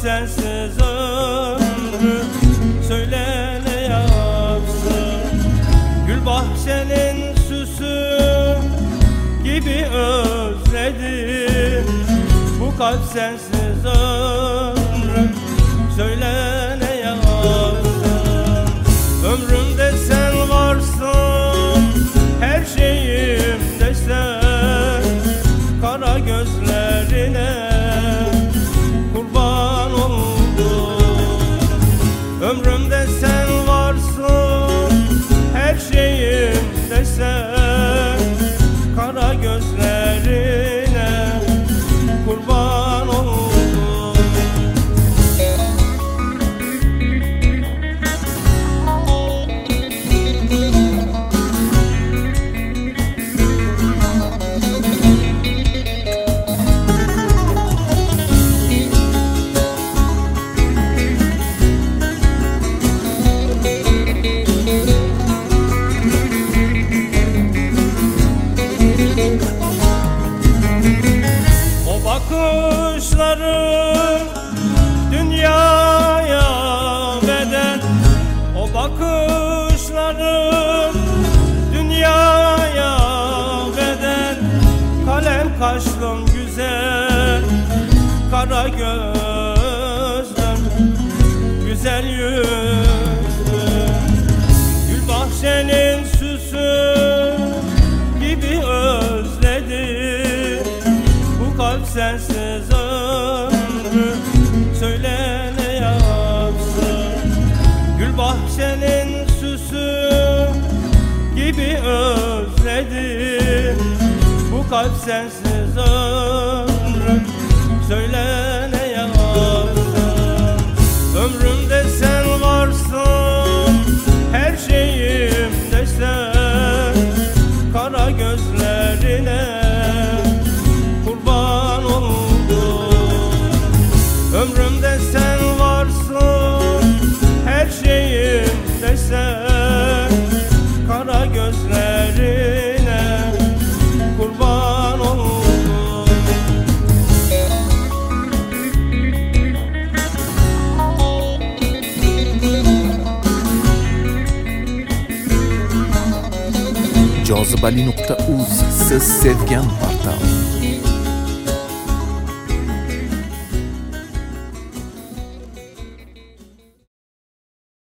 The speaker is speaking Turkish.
sensiz ömrüm, söyle ne yapsın? Gül bahçenin süsü gibi özledim. Bu kalp sensiz ömrüm, söyle ne yapsın? Ömrümde sen varsın, her şeyimde sen. Kara gözlerine kurban oldum. Ömrümde sen varsın, her şeyimde sen. Kara gözlerine kurban oldum. Bakışların dünyaya bedel, o bakışların dünyaya bedel. Kalem kaşlım güzel, kara gözlüm, güzel yüzlüm. Gül bahçenin süsü gibi özledim. Bu kalp sensiz ömrüm, söyle ne yapsın? Gül bahçenin süsü gibi özledim. Bu kalp sensiz ömrüm, söyle ne yapsın? Ömrümde sen varsın, her şeyimde sen. Kara gözlerine kurban oldum. Ömrümde sen varsın, her şeyimde sen. Kara gözlerine kurban oldum. Cazibeli.uz, siz sevgan portal.